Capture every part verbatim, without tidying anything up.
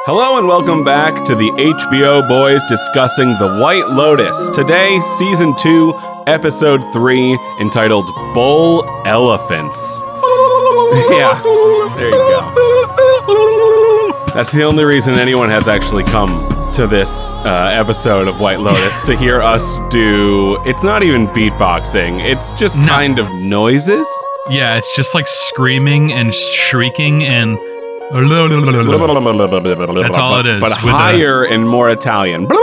Hello and welcome back to the H B O Boys discussing The White Lotus. Today, Season two, Episode three, entitled Bull Elephants. Yeah, there you go. That's the only reason anyone has actually come to this uh, episode of White Lotus, to hear us do... It's not even beatboxing, it's just No. kind of noises. Yeah, it's just like screaming and shrieking and... That's all it is. But with higher and more Italian. A,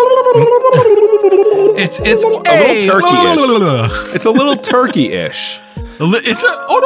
it's it's a little hey, turkey-ish. It's a little turkey-ish. It's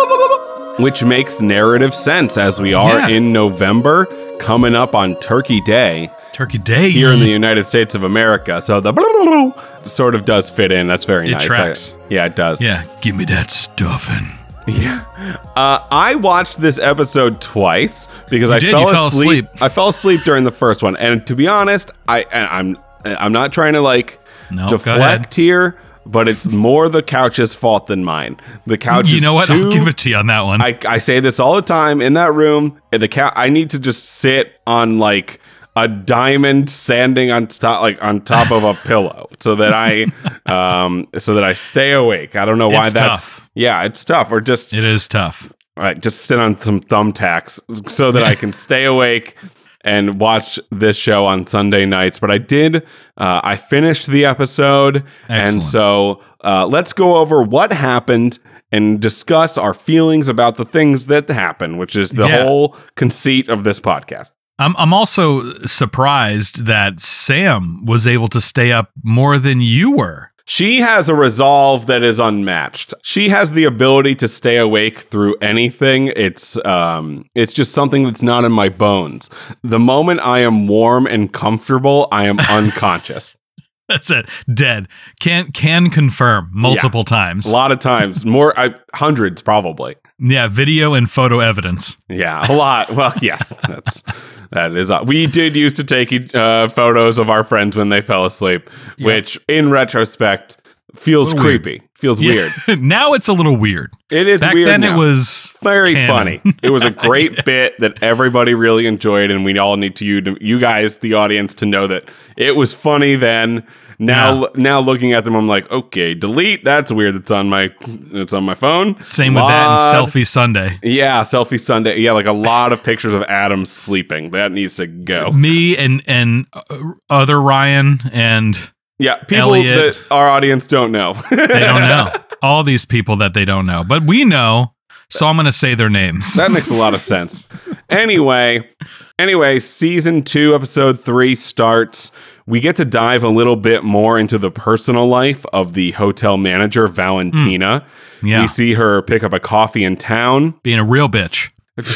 a Which makes narrative sense as we are Yeah. in November, coming up on Turkey Day Turkey Day here in the United States of America. So the sort of does fit in. That's very It nice. tracks. I- yeah, it does. Yeah, give me that stuffing. Yeah. Uh, I watched this episode twice because You I did? fell You fell asleep. asleep. I fell asleep during the first one, and to be honest, I and I'm I'm not trying to like No, go deflect ahead. here, but it's more the couch's fault than mine. The couch You is know what? too, I'll give it to you on that one. I, I say this all the time in that room. The couch. I need to just sit on like a diamond sanding on top, like on top of a pillow, so that I, um, so that I stay awake. I don't know why It's that's. tough. Yeah, it's tough. Or just It is tough. all right, just sit on some thumbtacks so that I can stay awake and watch this show on Sunday nights. But I did. Uh, I finished the episode, and Excellent. so uh, let's go over what happened and discuss our feelings about the things that happen, which is the Yeah. whole conceit of this podcast. I'm I'm also surprised that Sam was able to stay up more than you were. She has a resolve that is unmatched. She has the ability to stay awake through anything. It's um it's just something that's not in my bones. The moment I am warm and comfortable, I am unconscious. That's it. Dead. Can can confirm multiple times. A lot of times, more I, hundreds probably. Yeah, video and photo evidence. Yeah, a lot. Well, yes, that's that is. Uh, we did used to take uh, photos of our friends when they fell asleep, Yeah. which in retrospect feels Little weird. creepy. Feels Yeah. weird. Now it's a little weird. It is Back weird. then now. it was very canon. funny. It was a great bit that everybody really enjoyed, and we all need to you, to, you guys, the audience, to know that it was funny then. Now, Yeah. now looking at them, I'm like, okay, delete. That's weird. It's on my, it's on my phone. Same with Lot- that and Selfie Sunday. Yeah, selfie Sunday. Yeah, like a lot of pictures of Adam sleeping. That needs to go. Me and and uh, other Ryan and Yeah, people Elliot. that our audience don't know. they don't know. All these people that they don't know. But we know, so I'm going to say their names. That makes a lot of sense. Anyway, anyway, season two, episode three starts. We get to dive a little bit more into the personal life of the hotel manager, Valentina. Yeah. We see her pick up a coffee in town. Being a real bitch.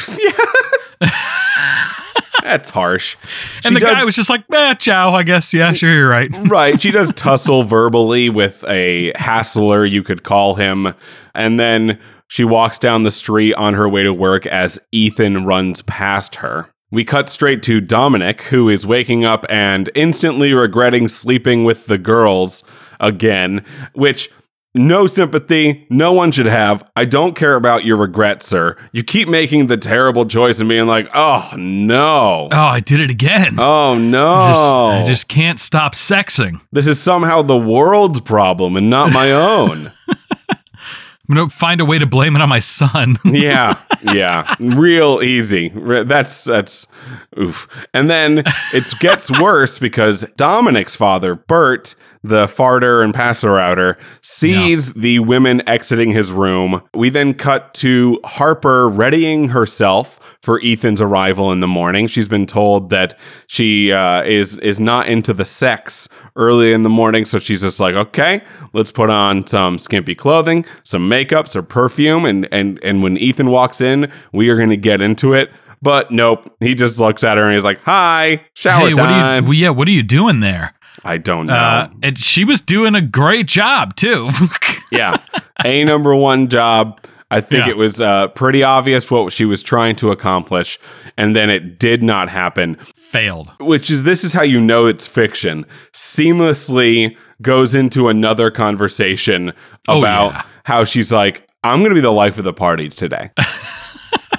That's harsh. And She the guy does- was just like, eh, ciao, I guess. Yeah, sure, you're right. Right. She does tussle verbally with a hassler, you could call him. And then she walks down the street on her way to work as Ethan runs past her. We cut straight to Dominic, who is waking up and instantly regretting sleeping with the girls again, which no sympathy, no one should have. I don't care about your regret, sir. You keep making the terrible choice and being like, oh, no. Oh, I did it again. Oh, no. I, just, I just can't stop sexing. This is somehow the world's problem and not my own. I'm going to find a way to blame it on my son. Yeah, yeah, real easy. Re- That's that's oof. And then it gets worse because Dominic's father, Bert, the farter and passer outer, sees the women exiting his room. We then cut to Harper readying herself for Ethan's arrival in the morning. She's been told that she uh, is is not into the sex early in the morning, so she's just like, okay, let's put on some skimpy clothing, some makeup, some perfume, and and and when Ethan walks in, we are going to get into it. But nope, he just looks at her and he's like, "Hi, shower hey, time." what are you, well, yeah, what are you doing there? I don't know. Uh, and she was doing a great job, too. Yeah, a number one job. I think Yeah. it was uh, pretty obvious what she was trying to accomplish, and then it did not happen. Failed. Which is, this is how you know it's fiction. Seamlessly goes into another conversation Oh, about yeah. how she's like, I'm going to be the life of the party today.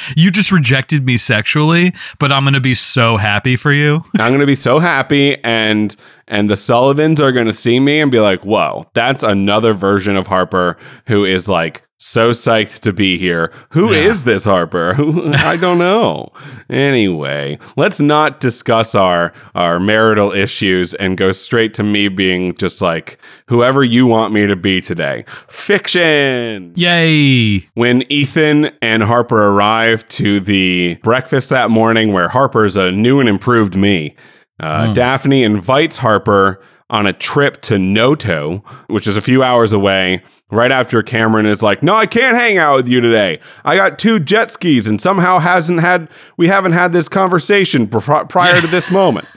You just rejected me sexually, but I'm going to be so happy for you. I'm going to be so happy, and and the Sullivans are going to see me and be like, whoa, that's another version of Harper who is like so psyched to be here. Who Yeah. is this Harper? Who I don't know. Anyway, let's not discuss our our marital issues and go straight to me being just like whoever you want me to be today. Fiction. Yay. When Ethan and Harper arrive to the breakfast that morning where Harper's a new and improved me, uh, Mm. Daphne invites Harper on a trip to Noto, which is a few hours away, right after Cameron is like, no, I can't hang out with you today. I got two jet skis and somehow hasn't had, we haven't had this conversation pr- prior to this moment.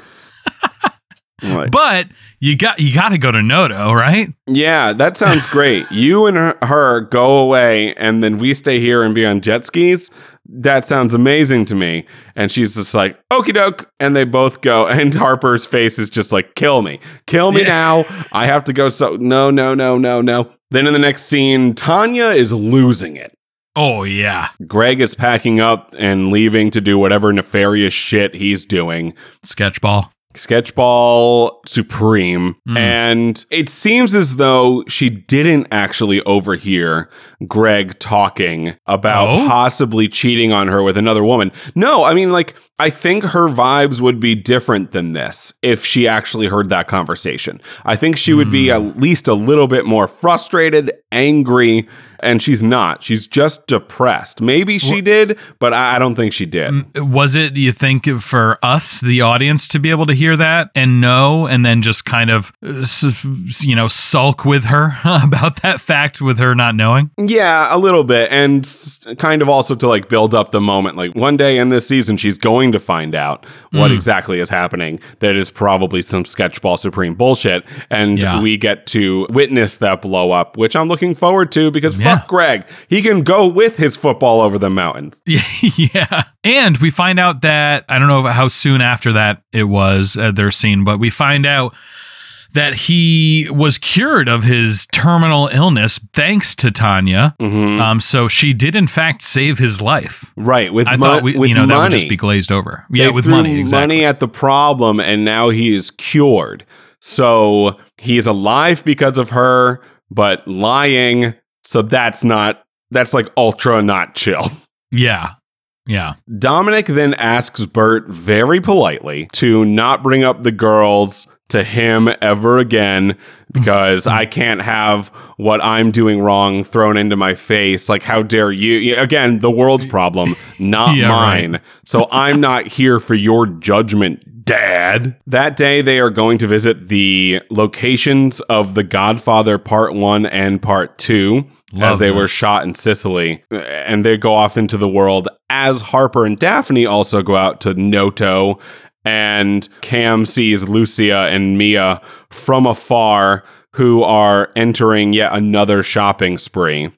Like, But you got you got to go to Noto, right? yeah, that sounds great. You and her, her go away and then we stay here and be on jet skis. That sounds amazing to me. And she's just like, okie doke. And they both go. And Harper's face is just like, kill me. Kill me Yeah. now. I have to go. So, no, no, no, no, no. Then in the next scene, Tanya is losing it. Oh, yeah. Greg is packing up and leaving to do whatever nefarious shit he's doing. Sketchball. Sketchball Supreme. Mm. And it seems as though she didn't actually overhear Greg talking about Oh? possibly cheating on her with another woman. No, I mean, like, I think her vibes would be different than this if she actually heard that conversation. I think she would be at least a little bit more frustrated, angry, and she's not. She's just depressed. Maybe she did, but I I don't think she did. Was it, you think, for us, the audience, to be able to hear that and know, and then just kind of, uh, s- you know, sulk with her about that fact with her not knowing? Yeah, a little bit. And s- kind of also to like build up the moment. Like one day in this season, she's going to find out what Mm. exactly is happening. That is probably some Sketchball Supreme bullshit. And Yeah. we get to witness that blow up, which I'm looking forward to because Yeah. fuck Greg. He can go with his football over the mountains. Yeah. And we find out that, I don't know how soon after that it was, uh, their scene, but we find out that he was cured of his terminal illness thanks to Tanya. Mhm. Um, so she did, in fact, save his life. Right. With, I mo- thought we, with you know, money. that would just be glazed over. Yeah, They with threw money, exactly. money at the problem, and now he is cured. So he's alive because of her, but lying. So that's not, that's like ultra not chill. Yeah. Yeah. Dominic then asks Bert very politely to not bring up the girls to him ever again because I can't have what I'm doing wrong thrown into my face. Like, how dare you? Again, the world's problem, not Yeah, mine. right. So I'm not here for your judgment, Dad. That day, they are going to visit the locations of The Godfather Part one and Part two. Love as they were this. shot in Sicily, and they go off into the world as Harper and Daphne also go out to Noto, and Cam sees Lucia and Mia from afar who are entering yet another shopping spree.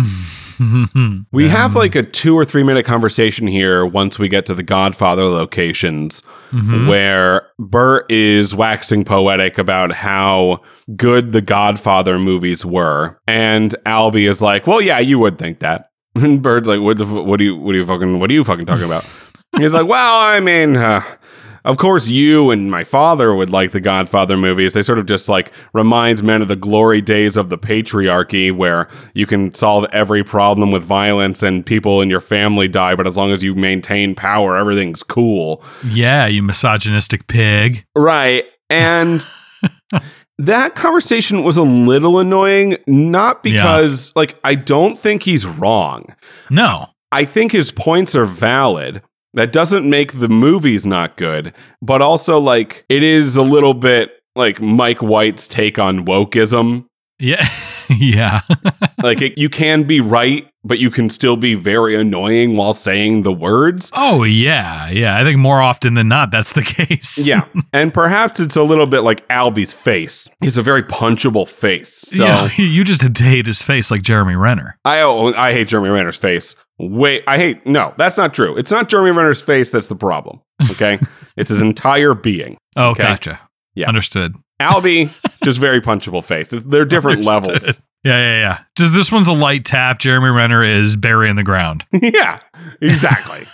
We have like a two or three minute conversation here once we get to the Godfather locations Mhm. where Bert is waxing poetic about how good the Godfather movies were. And Albie is like, well, yeah, you would think that. And Bert's like, what the, f- what do you, what do you fucking, what are you fucking talking about? He's like, well, I mean, uh, of course, you and my father would like the Godfather movies. They sort of just like remind men of the glory days of the patriarchy where you can solve every problem with violence and people in your family die, but as long as you maintain power, everything's cool. Yeah, you misogynistic pig. Right. And that conversation was a little annoying, not because, like, I don't think he's wrong. No. I think his points are valid. That doesn't make the movies not good, but also, like, it is a little bit like Mike White's take on wokeism. Yeah. Yeah. Like, it, you can be right, but you can still be very annoying while saying the words. Oh, yeah. Yeah. I think more often than not, that's the case. Yeah. And perhaps it's a little bit like Albie's face. He's a very punchable face. So Yeah, you just had to hate his face like Jeremy Renner. I oh, I hate Jeremy Renner's face. Wait, I hate, no, that's not true. It's not Jeremy Renner's face that's the problem, okay? It's his entire being. Oh, Okay. gotcha. Yeah. Understood. Albie, just very punchable face. They're different Understood. levels. Yeah, yeah, yeah. Just this one's a light tap. Jeremy Renner is burying the ground. Yeah, exactly.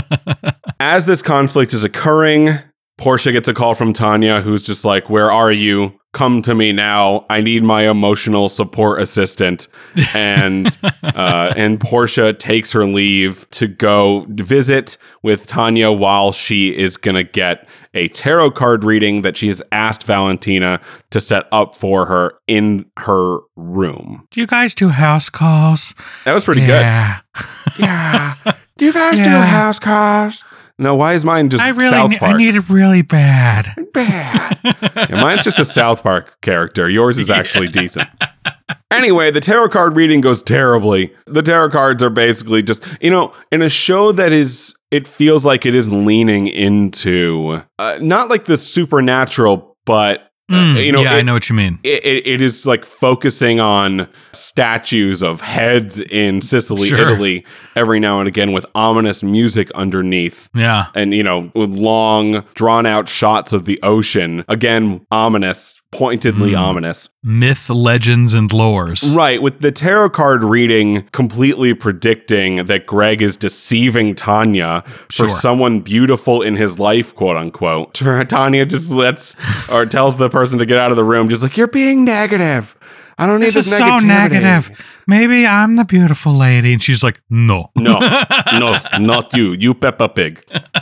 As this conflict is occurring, Portia gets a call from Tanya, who's just like, where are you? Come to me now. I need my emotional support assistant. And uh, and Portia takes her leave to go visit with Tanya while she is going to get a tarot card reading that she has asked Valentina to set up for her in her room. Do you guys do house calls? That was pretty yeah. good. Yeah. Do you guys Yeah. do house calls? No, why is mine just I really South ne- Park? I need it really bad. Bad. Yeah, mine's just a South Park character. Yours is actually decent. Anyway, the tarot card reading goes terribly. The tarot cards are basically just, you know, in a show that is, it feels like it is leaning into, uh, not like the supernatural, but Uh, Mm, you know, yeah, it, I know what you mean. It, it, it is like focusing on statues of heads in Sicily, Sure. Italy, every now and again with ominous music underneath. Yeah. And, you know, with long, drawn out shots of the ocean. Again, ominous, pointedly Mm. ominous. Myth, legends, and lores. Right, with the tarot card reading completely predicting that Greg is deceiving Tanya Sure. for someone beautiful in his life, quote unquote. Tanya just lets or tells the person to get out of the room, just like, you're being negative. I don't need This this, is so negativity. negative. Maybe I'm the beautiful lady. And she's like, no. No, no, not you. You Peppa Pig.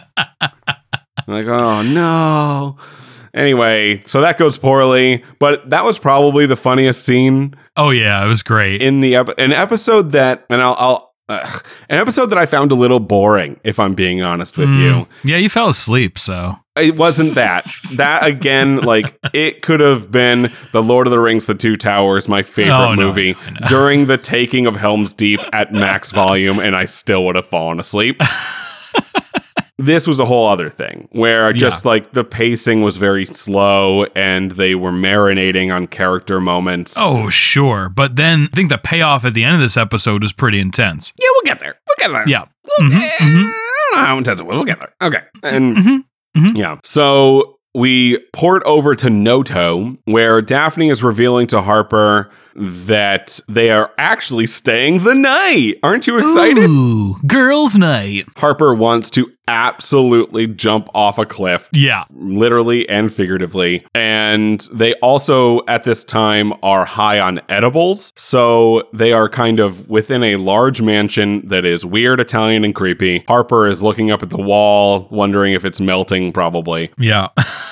Like, oh no. Anyway, so that goes poorly, but that was probably the funniest scene Oh, yeah, it was great. in the ep- an episode that, and I'll, I'll uh, an episode that I found a little boring, if I'm being honest with Mm. you. Yeah, you fell asleep, so. It wasn't that. That again, like it could have been The Lord of the Rings: The Two Towers, my favorite Oh, no, movie, I know, I know. during the taking of Helm's Deep at max volume, and I still would have fallen asleep. This was a whole other thing where just Yeah. like the pacing was very slow and they were marinating on character moments. Oh, sure. But then I think the payoff at the end of this episode was pretty intense. Yeah, we'll get there. We'll get there. Yeah. We'll Mhm, get- mhm. I don't know how intense it was. We'll get there. Okay. And Mhm, mhm. yeah. So we port over to Noto, where Daphne is revealing to Harper that they are actually staying the night. Aren't you excited? Ooh, girls' night. Harper wants to absolutely jump off a cliff. Yeah. Literally and figuratively. And they also, at this time, are high on edibles. So they are kind of within a large mansion that is weird, Italian, and creepy. Harper is looking up at the wall, wondering if it's melting, probably. Yeah.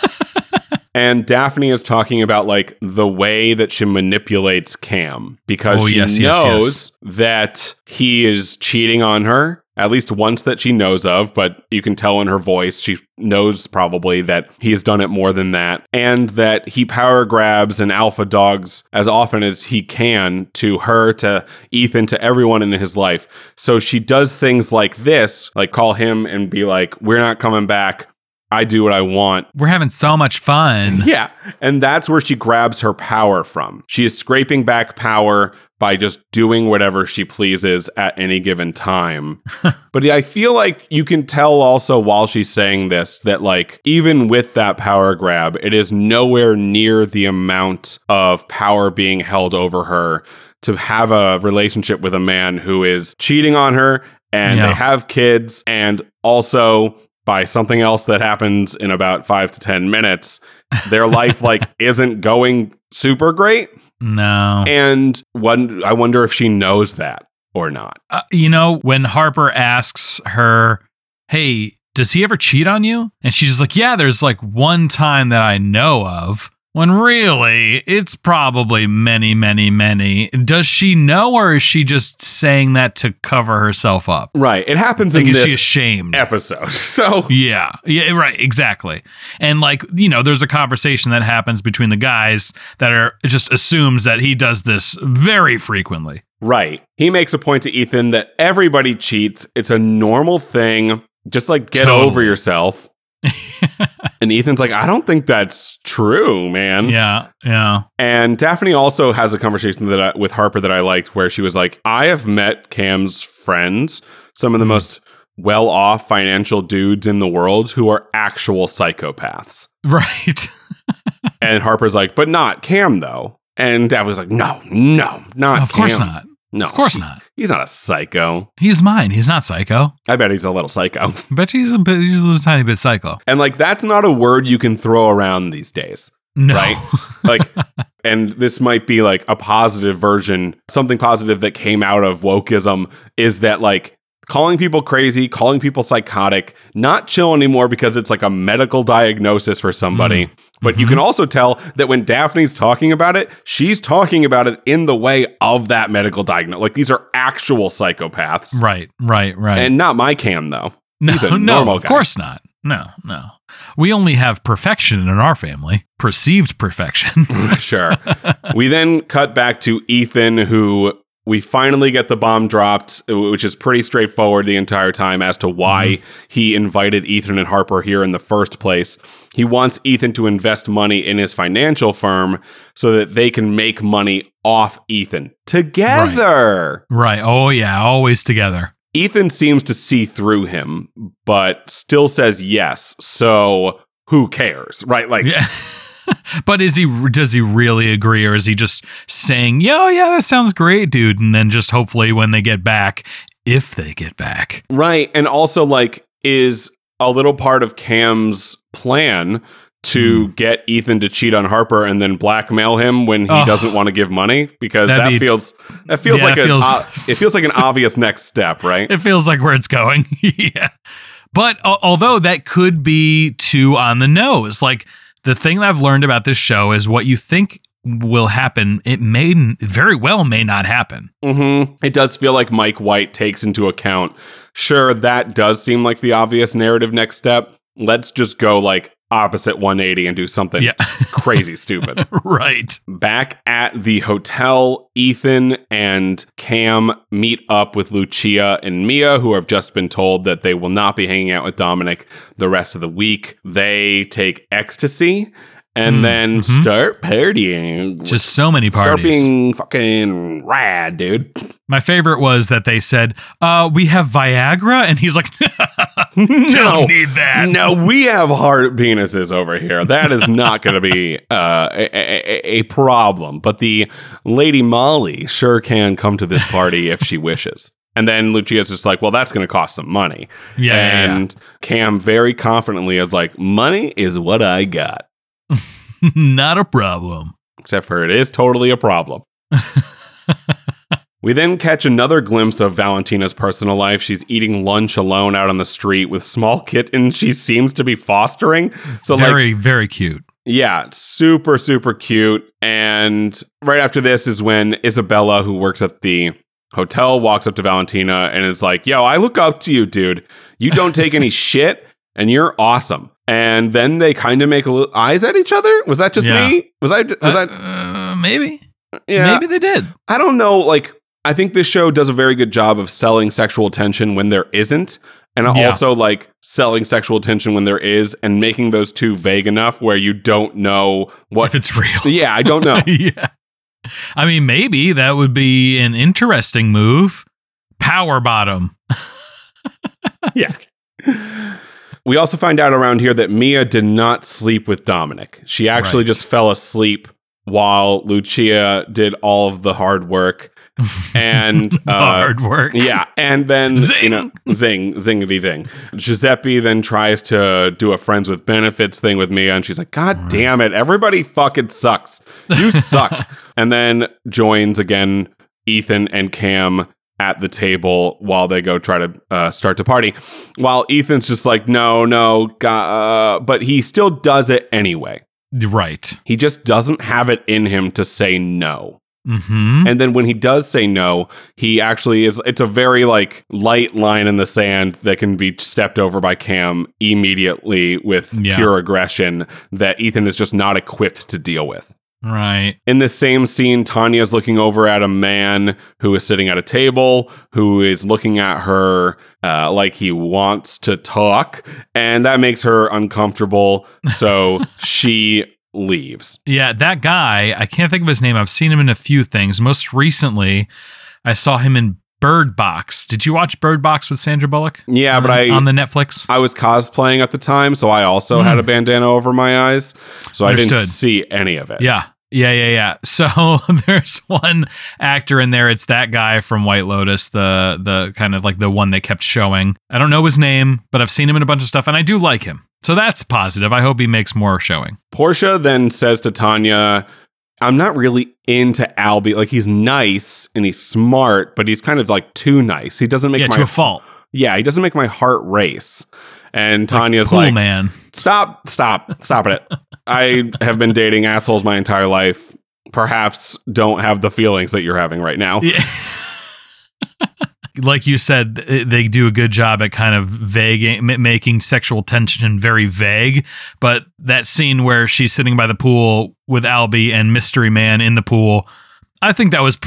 And Daphne is talking about like the way that she manipulates Cam because Oh, she yes, yes, knows that he is cheating on her. At least once that she knows of, but you can tell in her voice, she knows probably that he has done it more than that. And that he power grabs and alpha dogs as often as he can to her, to Ethan, to everyone in his life. So she does things like this, like call him and be like, we're not coming back. I do what I want. We're having so much fun. Yeah. And that's where she grabs her power from. She is scraping back power by just doing whatever she pleases at any given time. But I feel like you can tell also while she's saying this that, like, even with that power grab, it is nowhere near the amount of power being held over her to have a relationship with a man who is cheating on her and Yeah. they have kids, and also by something else that happens in about five to ten minutes, their life like isn't going super great. No. And one, I wonder if she knows that or not. Uh, you know, when Harper asks her, hey, does he ever cheat on you? And she's like, yeah, there's like one time that I know of. When really, it's probably many, many, many. Does she know, or is she just saying that to cover herself up? Right. It happens Like, in is this she ashamed? episode. So Yeah. Yeah, right. Exactly. And like, you know, there's a conversation that happens between the guys that are just assumes that he does this very frequently. right. He makes a point to Ethan that everybody cheats. It's a normal thing. Just like get Totally. over yourself. And Ethan's like, I don't think that's true, man. Yeah. Yeah. And Daphne also has a conversation that I, with Harper that I liked, where she was like, I have met Cam's friends, some of the most well-off financial dudes in the world who are actual psychopaths. Right. And Harper's like, but not Cam, though. And Daphne was like, no, no, not Of course Cam. not. No, Of course she- not. He's not a psycho. He's mine. He's not psycho. I bet he's a little psycho. I bet he's a bit. He's a little tiny bit psycho. And like, that's not a word you can throw around these days. No. Right? Like, and this might be like a positive version, something positive that came out of wokeism is that like calling people crazy, calling people psychotic, not chill anymore because it's like a medical diagnosis for somebody. Mm. But mm-hmm. you can also tell that when Daphne's talking about it, she's talking about it in the way of that medical diagnosis. Like these are actual psychopaths. Right, right, right. And not my Cam, though. No, He's a no, normal of guy. course not. No, no. We only have perfection in our family, perceived perfection. Sure. We then cut back to Ethan, who we finally get the bomb dropped, which is pretty straightforward the entire time as to why mm-hmm. he invited Ethan and Harper here in the first place. He wants Ethan to invest money in his financial firm so that they can make money off Ethan together. Right. right. Oh, yeah. Always together. Ethan seems to see through him, but still says yes. So who cares? Right. Like, yeah. But is he? Does he really agree, or is he just saying, "Yeah, yeah, that sounds great, dude," and then just hopefully when they get back, if they get back, right? And also, like, is a little part of Cam's plan to mm. get Ethan to cheat on Harper and then blackmail him when he oh, doesn't want to give money, because that be, feels that feels yeah, like a feels, uh, it feels like an obvious next step, right? It feels like where it's going, yeah. But uh, although that could be too on the nose, like. The thing that I've learned about this show is what you think will happen, it may very well may not happen. Mm-hmm. It does feel like Mike White takes into account, sure, that does seem like the obvious narrative next step. Let's just go like opposite one eighty and do something yeah. crazy stupid. Right. Back at the hotel, Ethan and Cam meet up with Lucia and Mia, who have just been told that they will not be hanging out with Dominic the rest of the week. They take ecstasy and mm, then mm-hmm. start partying. Just so many parties. Start being fucking rad, dude. My favorite was that they said, uh, we have Viagra? And he's like, don't no, need that. No, we have hard penises over here. That is not going to be uh, a, a, a problem. But the Lady Molly sure can come to this party if she wishes. And then Lucia's just like, well, that's going to cost some money. Yeah, and yeah, yeah. Cam very confidently is like, money is what I got. Not a problem. Except for it is totally a problem. We then catch another glimpse of Valentina's personal life. She's eating lunch alone out on the street with small kittens she seems to be fostering. So very, like, very cute. Yeah, super, super cute. And right after this is when Isabella, who works at the hotel, walks up to Valentina and is like, yo, I look up to you, dude. You don't take any shit and you're awesome. And then they kind of make a little eyes at each other. Was that just yeah. me? Was I? Was uh, I? Uh, maybe. Yeah. Maybe they did. I don't know. Like, I think this show does a very good job of selling sexual tension when there isn't. And yeah. also like selling sexual tension when there is and making those two vague enough where you don't know what. If it's real. Yeah, I don't know. Yeah. I mean, maybe that would be an interesting move. Power bottom. Yeah. We also find out around here that Mia did not sleep with Dominic. She actually right. just fell asleep while Lucia did all of the hard work. And uh, hard work. Yeah. And then, zing. you know, zing, zingity ding. Giuseppe then tries to do a friends with benefits thing with Mia. And she's like, God right. damn it. Everybody fucking sucks. You suck. And then joins again Ethan and Cam at the table while they go try to uh, start to party. While Ethan's just like, no, no, uh, but he still does it anyway. Right. He just doesn't have it in him to say no. Mm-hmm. And then when he does say no, he actually is, it's a very like light line in the sand that can be stepped over by Cam immediately with yeah. pure aggression that Ethan is just not equipped to deal with. Right. In this same scene, Tanya's looking over at a man who is sitting at a table, who is looking at her uh, like he wants to talk, and that makes her uncomfortable. So she leaves. Yeah, that guy, I can't think of his name. I've seen him in a few things. Most recently, I saw him in Bird Box. Did you watch Bird Box with Sandra Bullock? Yeah, on, but I on the Netflix. I was cosplaying at the time, so I also mm. had a bandana over my eyes, so Understood. I didn't see any of it. Yeah. Yeah, yeah, yeah. So there's one actor in there. It's that guy from White Lotus, the the kind of like the one they kept showing. I don't know his name, but I've seen him in a bunch of stuff, and I do like him. So that's positive. I hope he makes more showing. Portia then says to Tanya, I'm not really into Albie. Like, he's nice and he's smart, but he's kind of like too nice. He doesn't make yeah, my to a fault. Yeah, he doesn't make my heart race. And Tanya's like, like, cool, man. Stop, stop, stop it. I have been dating assholes my entire life. Perhaps don't have the feelings that you're having right now. Yeah. Like you said, they do a good job at kind of vague, making sexual tension very vague. But that scene where she's sitting by the pool with Albie and Mystery Man in the pool, I think that was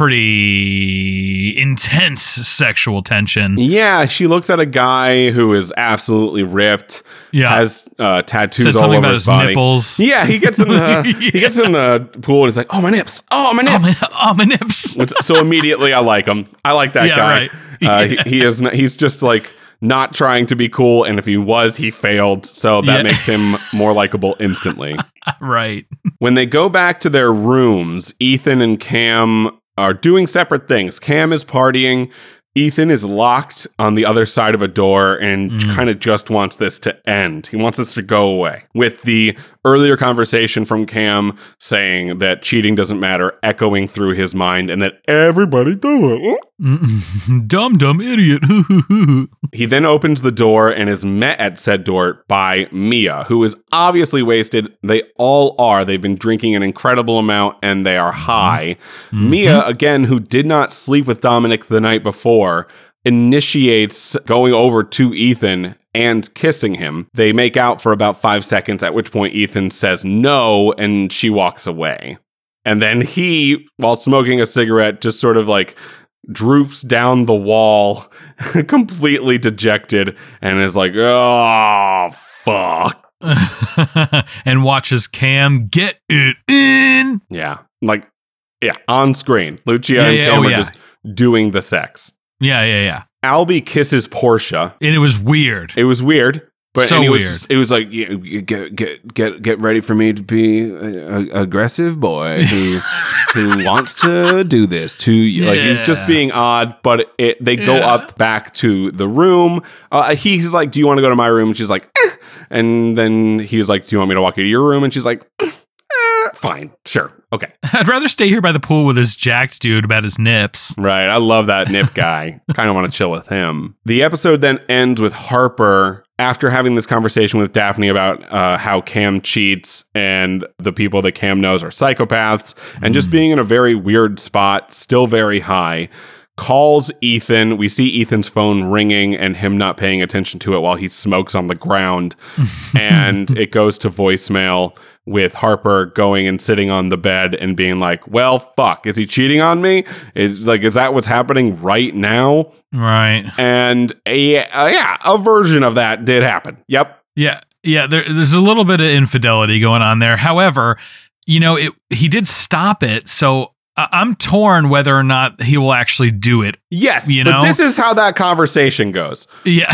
pretty intense sexual tension. Yeah, she looks at a guy who is absolutely ripped. Yeah, has uh, tattoos Said all something over about his, his body. Nipples. Yeah, he gets in the yeah. he gets in the pool and he's like, "Oh my nips! Oh my nips! Oh my, oh, my nips!" So immediately, I like him. I like that yeah, guy. Right. Uh, yeah. he, he is. He's just like not trying to be cool, and if he was, he failed. So that yeah. makes him more likable instantly. Right. When they go back to their rooms, Ethan and Cam are doing separate things. Cam is partying. Ethan is locked on the other side of a door and mm. kind of just wants this to end. He wants this to go away. With the earlier conversation from Cam saying that cheating doesn't matter, echoing through his mind, and that everybody do it. Dumb, dumb idiot. He then opens the door and is met at said door by Mia, who is obviously wasted. They all are. They've been drinking an incredible amount and they are high. Mm-hmm. Mia, again, who did not sleep with Dominic the night before, initiates going over to Ethan and kissing him. They make out for about five seconds, at which point Ethan says no, and she walks away. And then he, while smoking a cigarette, just sort of like droops down the wall, completely dejected, and is like, oh, fuck. And watches Cam get it in. Yeah. Like, yeah, on screen. Lucia yeah, and yeah, Cam oh, are yeah. just doing the sex. Yeah, yeah, yeah. Albie kisses Portia. And it was weird. It was weird. But so and it weird. was, it was like, yeah, get get get get ready for me to be an aggressive boy who who wants to do this to you. Yeah. Like, he's just being odd. But it, they go yeah. up back to the room. Uh, he's like, "Do you want to go to my room?" And she's like, eh. And then he's like, "Do you want me to walk you to your room?" And she's like, eh, "Fine, sure, okay." I'd rather stay here by the pool with this jacked dude about his nips. Right, I love that nip guy. Kind of want to chill with him. The episode then ends with Harper, after having this conversation with Daphne about uh, how Cam cheats and the people that Cam knows are psychopaths, and mm. just being in a very weird spot, still very high, calls Ethan. We see Ethan's phone ringing and him not paying attention to it while he smokes on the ground. And it goes to voicemail, with Harper going and sitting on the bed and being like, well, fuck, is he cheating on me? Is like, is that what's happening right now? Right. And a, uh, yeah, a version of that did happen. Yep. Yeah. Yeah. There, there's a little bit of infidelity going on there. However, you know, it, he did stop it. So I- I'm torn whether or not he will actually do it. Yes. You but know, this is how that conversation goes. Yeah.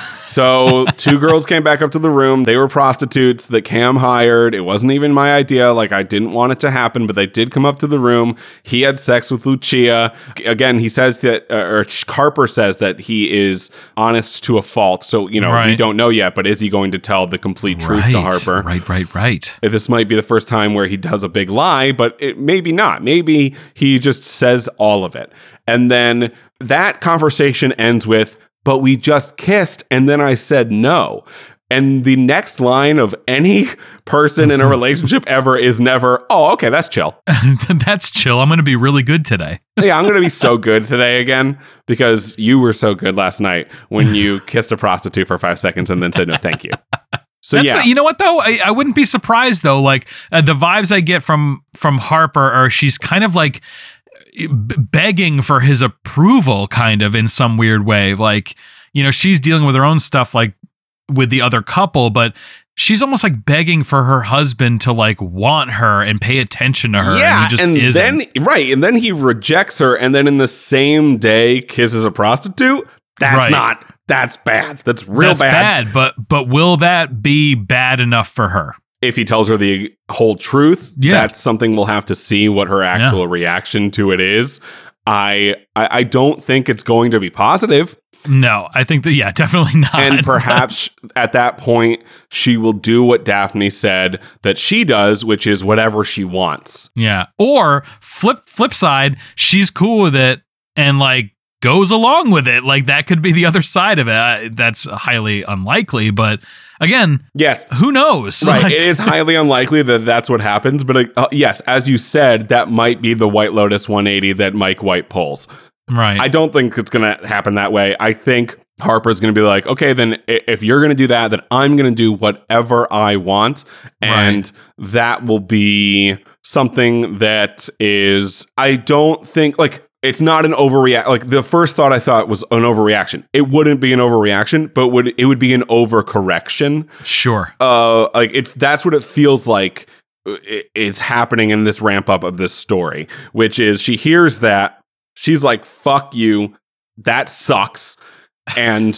So two girls came back up to the room. They were prostitutes that Cam hired. It wasn't even my idea. Like, I didn't want it to happen, but they did come up to the room. He had sex with Lucia. Again, he says that, uh, or Harper says that he is honest to a fault. So, you know, right. we don't know yet, but is he going to tell the complete truth right. to Harper? Right, right, right. This might be the first time where he does a big lie, but it, maybe not. Maybe he just says all of it. And then that conversation ends with, but we just kissed, and then I said no. And the next line of any person in a relationship ever is never, oh, okay, that's chill. That's chill. I'm going to be really good today. Yeah, I'm going to be so good today again because you were so good last night when you kissed a prostitute for five seconds and then said no, thank you. So That's yeah, what, you know what though? I, I wouldn't be surprised though. Like uh, the vibes I get from from Harper are she's kind of like begging for his approval, kind of in some weird way. Like, you know, she's dealing with her own stuff, like with the other couple, but she's almost like begging for her husband to like want her and pay attention to her. Yeah, and, he just and isn't. then right, and then he rejects her, and then in the same day kisses a prostitute. That's right. not. That's bad. That's real That's bad. bad. But but will that be bad enough for her? if he tells her the whole truth, Yeah. that's something we'll have to see what her actual Yeah. reaction to it is. I, I I don't think it's going to be positive. No, I think that, yeah, definitely not. And perhaps at that point, she will do what Daphne said that she does, which is whatever she wants. Yeah. Or flip flip side, she's cool with it and like goes along with it. Like that could be the other side of it. Uh, that's highly unlikely, but again, Yes. who knows? Right. Like, It is highly unlikely that that's what happens. But uh, yes, as you said, that might be the White Lotus one eighty that Mike White pulls. right. I don't think it's going to happen that way. I think Harper's going to be like, okay, then i- if you're going to do that, then I'm going to do whatever I want. And Right. that will be something that is, I don't think, like, it's not an overreact. Like, the first thought I thought was an overreaction. It wouldn't be an overreaction, but would it would be an overcorrection. Sure. Uh, like, if that's what it feels like, it, it's happening in this ramp up of this story, which is she hears that. She's like, fuck you. That sucks. And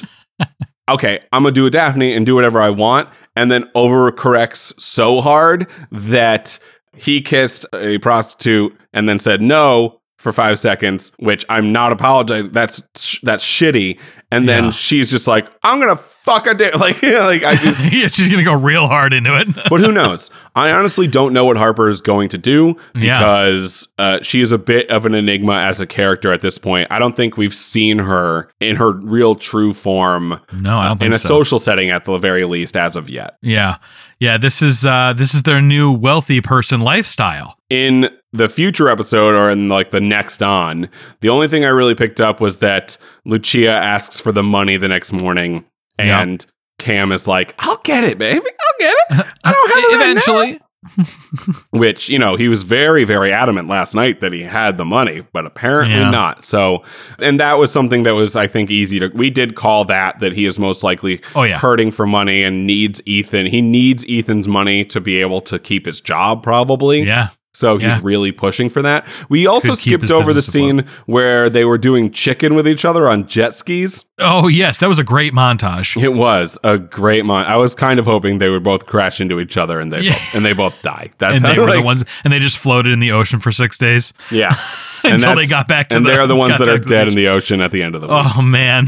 okay, I'm going to do a Daphne and do whatever I want. And then overcorrects so hard that he kissed a prostitute and then said no for five seconds, which I'm not apologizing. That's that's shitty. And then Yeah. she's just like, I'm going to fuck a dick. Like, like I just, Yeah, she's gonna go real hard into it. but who knows? I honestly don't know what Harper is going to do Yeah. because uh, she is a bit of an enigma as a character at this point. I don't think we've seen her in her real true form No, I don't think in a so. social setting at the very least as of yet. Yeah. Yeah, this is uh this is their new wealthy person lifestyle. In the future episode or in like the next on, the only thing I really picked up was that Lucia asks for the money the next morning and Cam is like, I'll get it, baby. I'll get it. I don't have it right now." Eventually. Which, you know, he was very, very adamant last night that he had the money, but apparently Yeah. not. So, and that was something that was, I think, easy to, we did call that, that he is most likely Oh, yeah. hurting for money and needs Ethan. He needs Ethan's money to be able to keep his job, probably. Yeah. So he's Yeah. really pushing for that. We also Could keep skipped his over the business afloat. scene where they were doing chicken with each other on jet skis. Oh yes, that was a great montage. It was a great mon. I was kind of hoping they would both crash into each other and they Yeah. both, and they both die. That's And how, they were like, the ones, and they just floated in the ocean for six days yeah. until that's- they got back to and the. they're the ones got that are back to the dead in beach. the ocean at the end of the movie. Oh man.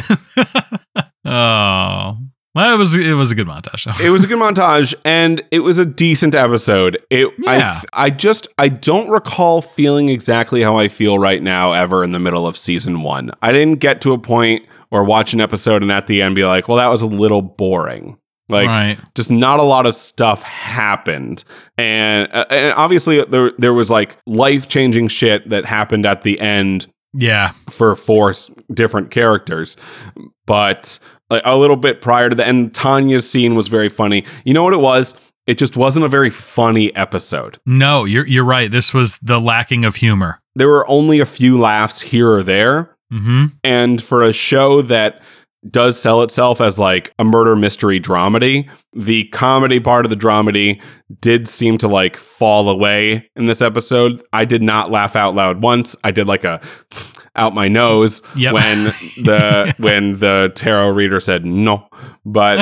Oh, well, it was it was a good montage. It was a good montage, and it was a decent episode. It, Yeah. I, I just, I don't recall feeling exactly how I feel right now ever in the middle of season one. I didn't get to a point or watch an episode and at the end be like, well, that was a little boring. Like, Right. just not a lot of stuff happened, and uh, and obviously there there was like life changing shit that happened at the end Yeah. for four s- different characters, but like a little bit prior to the end, Tanya's scene was very funny. You know what it was? It just wasn't a very funny episode. No, you're you're right. This was the lacking of humor. There were only a few laughs here or there, Mm-hmm. and for a show that does sell itself as like a murder mystery dramedy, the comedy part of the dramedy did seem to like fall away in this episode. I did not laugh out loud once. I did like a out my nose Yep. when the when the tarot reader said no. But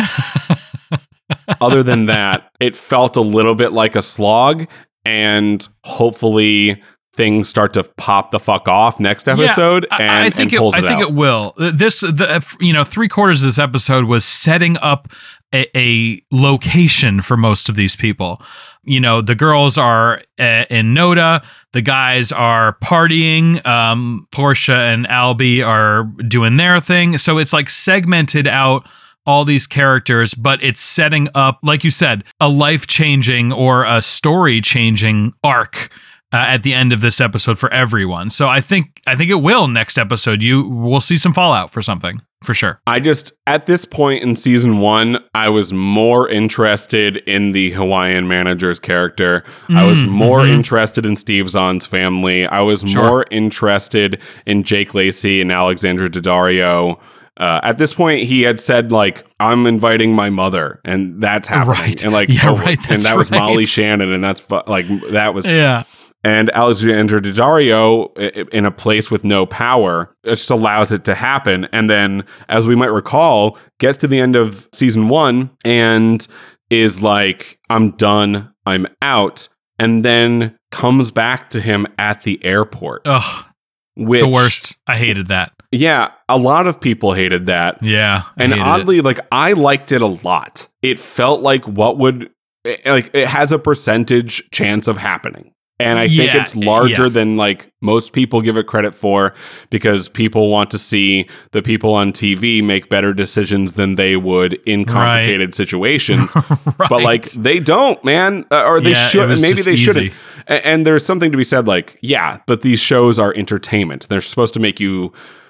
other than that, it felt a little bit like a slog, and hopefully things start to pop the fuck off next episode I- and, I, think and pulls it, it, I think out. it will. This, the, you know, three quarters of this episode was setting up a, a location for most of these people. You know, the girls are uh, in Noda, the guys are partying. Um, Portia and Albie are doing their thing. So it's like segmented out all these characters, but it's setting up, like you said, a life changing or a story changing arc. Uh, at the end of this episode for everyone. So I think I think it will next episode. You will see some fallout for something, for sure. I just, at this point in season one, I was more interested in the Hawaiian manager's character. I was Mm, more mhm. interested in Steve Zahn's family. I was Sure. more interested in Jake Lacey and Alexandra Daddario. Uh, at this point, he had said, like, I'm inviting my mother, and that's happening. Right. And like, Yeah, oh, right, and that's that was right. Molly Shannon, and that's fu- like, that was Yeah. and Alexandra Daddario i- in a place with no power. It just allows it to happen. And then, as we might recall, gets to the end of season one and is like, I'm done, I'm out, and then comes back to him at the airport. Ugh, which, the worst. I hated that. Yeah, a lot of people hated that. Yeah. I and oddly, it. like, I liked it a lot. It felt like what would, like, it has a percentage chance of happening. And I yeah, think it's larger yeah. than like most people give it credit for, because people want to see the people on T V make better decisions than they would in complicated right. situations. right. But like they don't, man, uh, or they yeah, should. Maybe they easy. shouldn't. And, and there's something to be said, like, yeah, but these shows are entertainment. They're supposed to make you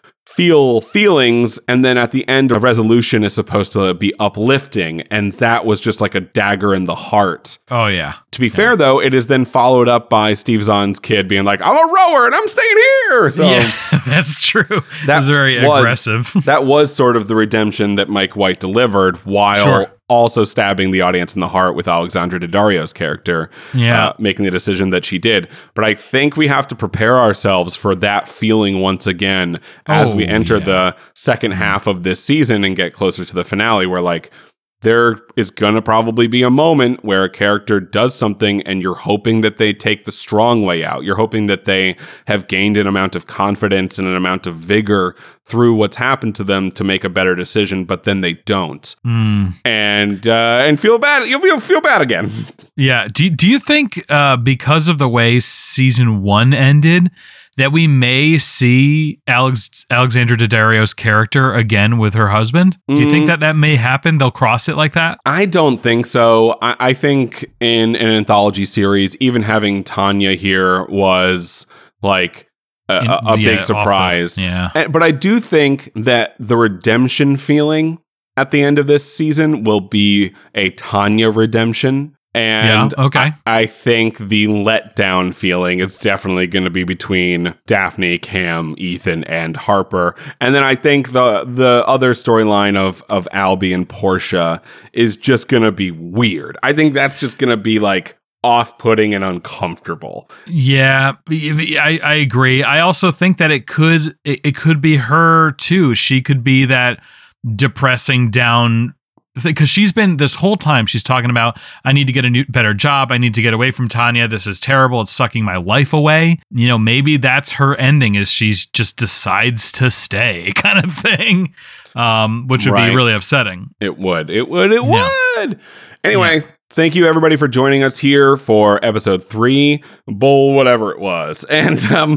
feel feelings, and then at the end, a resolution is supposed to be uplifting, and that was just like a dagger in the heart. Oh yeah. To be yeah. fair, though, it is then followed up by Steve Zahn's kid being like, "I'm a rower and I'm staying here." So yeah, that's true. That was very was, aggressive. That was sort of the redemption that Mike White delivered, while sure. also stabbing the audience in the heart with Alexandra Daddario's character, yeah. uh, making the decision that she did. But I think we have to prepare ourselves for that feeling once again as oh, we enter yeah. the second half of this season and get closer to the finale, where like there is going to probably be a moment where a character does something and you're hoping that they take the strong way out. You're hoping that they have gained an amount of confidence and an amount of vigor through what's happened to them to make a better decision, but then they don't. Mm. And uh, and feel bad. You'll, you'll feel bad again. Yeah. Do, do you think uh, because of the way season one ended, that we may see Alex Alexandra Daddario's character again with her husband? Do you mm. think that that may happen? They'll cross it like that? I don't think so. I, I think in an anthology series, even having Tanya here was like a, in, a yeah, big surprise. Awful. Yeah. And, but I do think that the redemption feeling at the end of this season will be a Tanya redemption. And yeah, okay. I, I think the letdown feeling is definitely going to be between Daphne, Cam, Ethan, and Harper. And then I think the the other storyline of of Albie and Portia is just going to be weird. I think that's just going to be like off-putting and uncomfortable. Yeah, I, I agree. I also think that it could it, it could be her too. She could be that depressing down. Because she's been this whole time, she's talking about, I need to get a new, better job. I need to get away from Tanya. This is terrible. It's sucking my life away. You know, maybe that's her ending, is she's just decides to stay kind of thing, um, which would right. be really upsetting. It would. It would. It yeah. would. Anyway. Yeah. Thank you, everybody, for joining us here for episode three, Bull, whatever it was. And, um,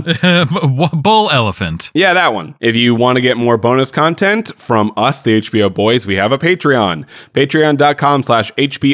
Bull Elephant. Yeah, that one. If you want to get more bonus content from us, the H B O Boys, we have a Patreon. Patreon.com slash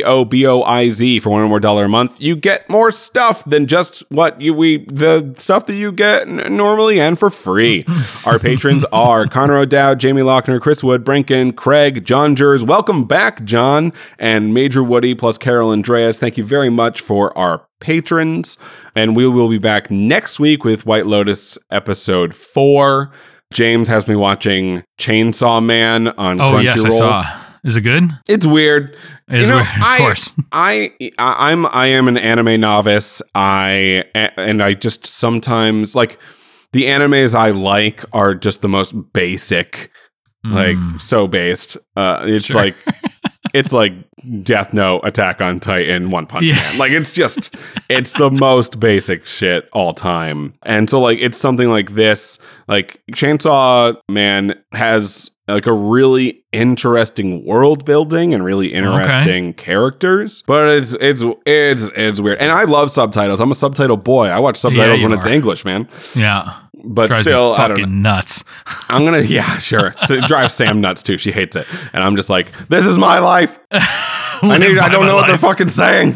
HBOBOIZ for one or more dollar a month. You get more stuff than just what you, we, the stuff that you get n- normally and for free. Our patrons are Connor O'Dowd, Jamie Lochner, Chris Wood, Brinken, Craig, John Jers. Welcome back, John, and Major Woody plus Carol Andreas. Thank you very much for our patrons. And we will be back next week with White Lotus episode four. James has me watching Chainsaw Man on oh, Crunchyroll. Yes, I saw. Is it good? It's weird. It's you know, weird, of I, course. I, I, I'm, I am an anime novice. I, and I just sometimes like the animes I like are just the most basic, mm. like so based. Uh, it's sure. like, it's like Death Note, Attack on Titan, One Punch yeah. Man. Like, it's just, it's the most basic shit all time. And so, like, it's something like this. Like, Chainsaw Man has, like, a really interesting world building and really interesting okay. characters. But it's, it's, it's, it's weird. And I love subtitles. I'm a subtitle boy. I watch subtitles yeah, when are. it's English, man. Yeah. But drives still, me I don't know. nuts. I'm gonna, yeah, sure. So it drives Sam nuts too. She hates it, and I'm just like, this is my life. I need. I don't know what life. they're fucking saying.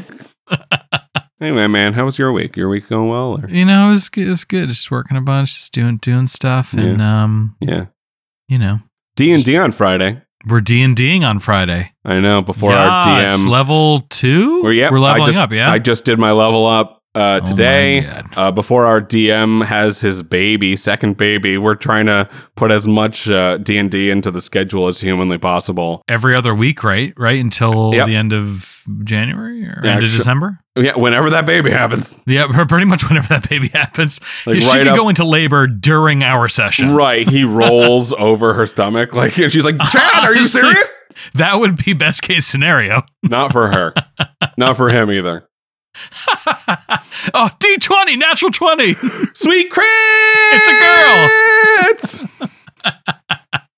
Anyway, man, how was your week? Your week going well? Or? You know, it was good. It was good. Just working a bunch, just doing doing stuff, and yeah. um, yeah, you know, D and D on Friday. We're D and Ding on Friday. I know. Before yes, our D M level two. Or, yeah, we're leveling just, up. Yeah, I just did my level up. Uh, today, oh uh, before our D M has his baby, second baby, we're trying to put as much uh, D and D into the schedule as humanly possible. Every other week, right? Right until yep. the end of January or yeah, end of actually, December? Yeah, whenever that baby happens. Yeah, pretty much whenever that baby happens. Like she right could up, go into labor during our session. Right. He rolls over her stomach. Like, and she's like, Chad, are you serious? That would be best case scenario. Not for her. Not for him either. Oh, D twenty, natural twenty. Sweet crit! It's a girl.